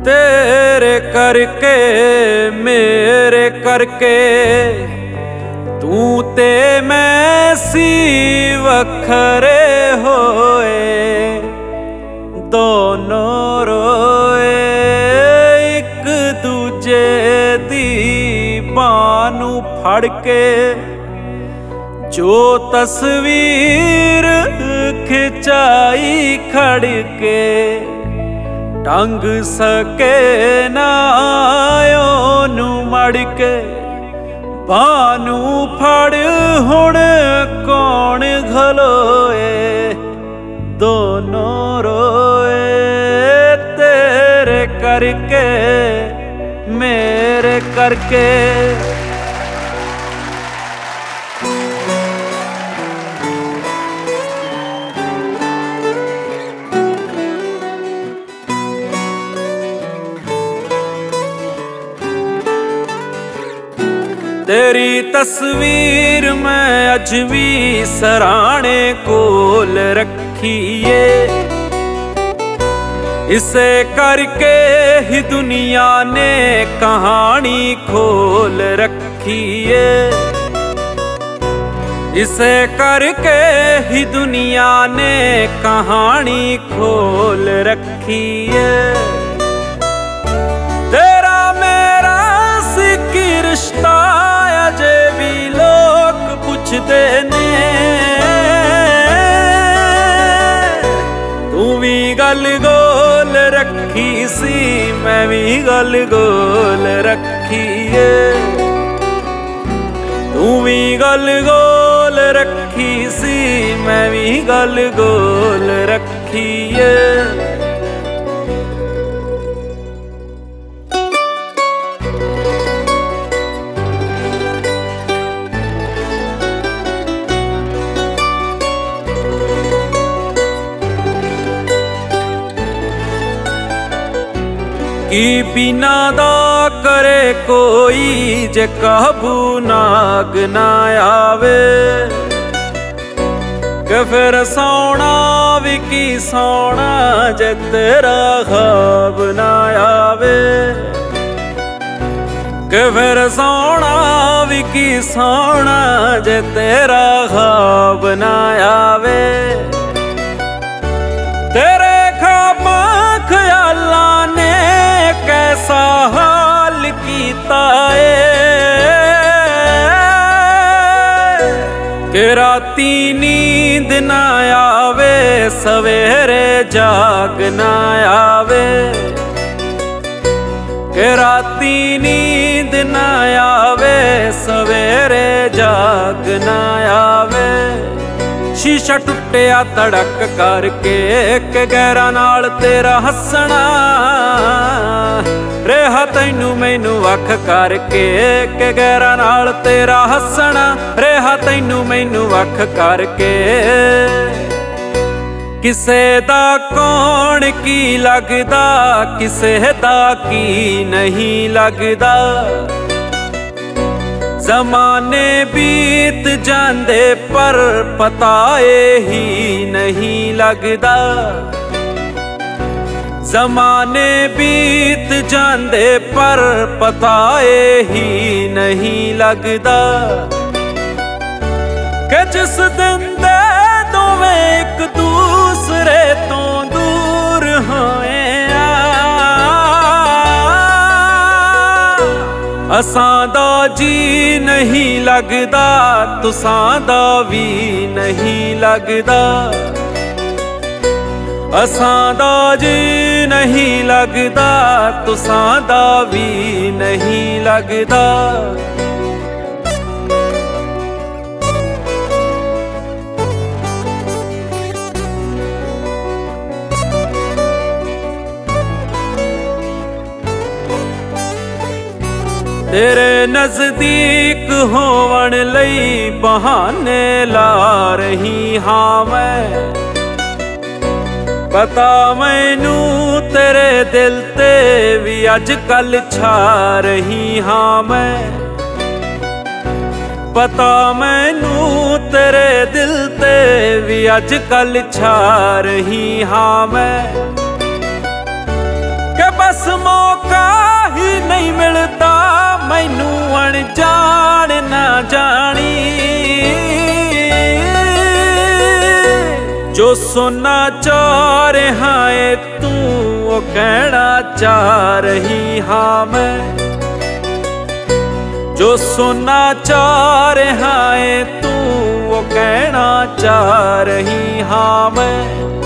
तेरे करके मेरे करके तू ते मैं सी वखरे होए, दोनों रोए एक दूजे दी बांह नूं फड़ के। जो तस्वीर खिंचाई खड़ के ढंग सके ना ओनू मड़ के। बानू फड़ हुण कौन घलोए, दोनों रोए तेरे करके मेरे करके। तेरी तस्वीर मैं अज भी सराणे कोल रखीए, इसे करके ही दुनिया ने कहानी खोल रखीए। इसे करके ही दुनिया ने कहानी खोल रखीए। तेरा मेरा सिक्की रिश्ता अजे भी लोग पुछदे ने, तू भी गल गोल रखी सी मैं भी गल गोल रखीए। तू भी गल गोल रखी सी मैं भी गल गोल रखीए। की बिना दा करे कोई जे काबू नाग ना आवे, कि फिर सोना भी की सोना जे तेरा ख्वाब ना आवे। कि फिर सोना भी की सोना जे तेरा ख्वाब ना आवे। तेरे ख्वाबा ख्यालां ने कैसा हाल कीता है, कि राती नींद ना आवे सवेरे जाग ना आवे। कि राती नींद ना आवे सवेरे जाग ना आवे। शीशा टुटिया तड़क करके कि गैरां नाल तेरा हसना, रेहा तैनू मैनू वख करके कि गैरां नाल तेरा हसना, रेहा तैनू मैनू वख करके। किसे दा कौन की लगदा किसे दा की नहीं लगदा। ज़माने बीत जांदे पर पता ही नहीं लगदा। ज़माने बीत जांदे पर पता ही नहीं लगदा। कि जिस दिन दे दोवें एक दूसरे तो दूर होए, असां दा जी नहीं लगदा तुसां दा भी नहीं लगदा। असां दा जी नहीं लगदा तुसां दा भी नहीं लगदा। तेरे नजदीक होवन लई बहाने ला रही हाँ मैं। पता मैनू तेरे दिल ते भी अज कल छा रही हाँ मैं। पता मैनू तेरे दिल ते भी अज कल छा रही हाँ मैं। कि बस नहीं मिलता मैनू अनजान ना जानी। जो सुनना चाह रहा है तू वो कहना चाह रही हाँ मैं। जो सुनना चाह रहा है तू वो कहना चाह रही हाँ मैं।